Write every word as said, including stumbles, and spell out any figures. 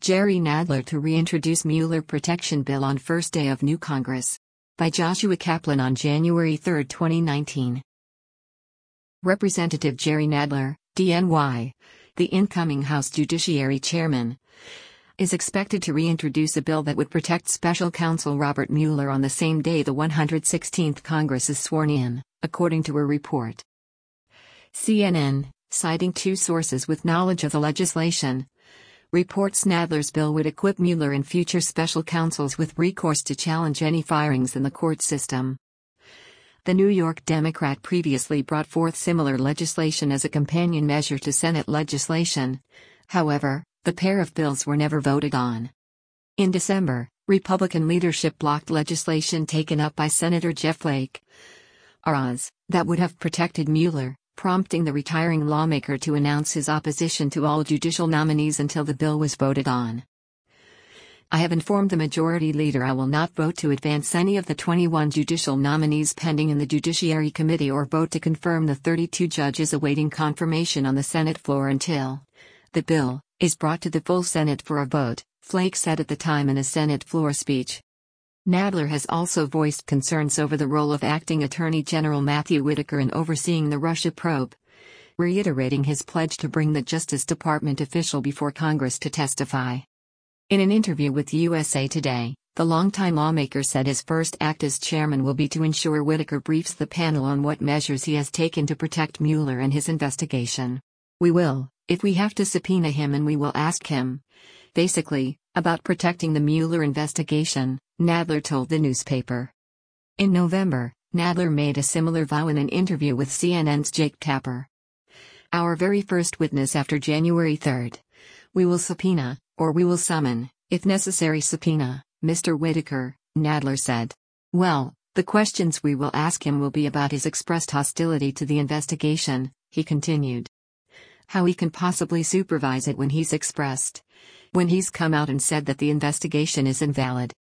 Jerry Nadler to reintroduce Mueller protection bill on first day of new Congress. By Joshua Kaplan on January third, twenty nineteen. Representative Jerry Nadler, D N Y, the incoming House Judiciary Chairman, is expected to reintroduce a bill that would protect Special Counsel Robert Mueller on the same day the one hundred sixteenth Congress is sworn in, according to a report. C N N, citing two sources with knowledge of the legislation, reports Nadler's bill would equip Mueller and future special counsels with recourse to challenge any firings in the court system. The New York Democrat previously brought forth similar legislation as a companion measure to Senate legislation. However, the pair of bills were never voted on. In December, Republican leadership blocked legislation taken up by Senator Jeff Flake R Oz that would have protected Mueller, prompting the retiring lawmaker to announce his opposition to all judicial nominees until the bill was voted on. I have informed the Majority Leader I will not vote to advance any of the twenty-one judicial nominees pending in the Judiciary Committee or vote to confirm the thirty-two judges awaiting confirmation on the Senate floor until the bill is brought to the full Senate for a vote, Flake said at the time in a Senate floor speech. Nadler has also voiced concerns over the role of Acting Attorney General Matthew Whitaker in overseeing the Russia probe, reiterating his pledge to bring the Justice Department official before Congress to testify. In an interview with U S A Today, the longtime lawmaker said his first act as chairman will be to ensure Whitaker briefs the panel on what measures he has taken to protect Mueller and his investigation. We will, if we have to subpoena him, and we will ask him, basically, about protecting the Mueller investigation, Nadler told the newspaper. In November, Nadler made a similar vow in an interview with C N N's Jake Tapper. Our very first witness after January third. We will subpoena, or we will summon, if necessary subpoena, Mister Whitaker, Nadler said. Well, the questions we will ask him will be about his expressed hostility to the investigation, he continued. How he can possibly supervise it when he's expressed. When he's come out and said that the investigation is invalid.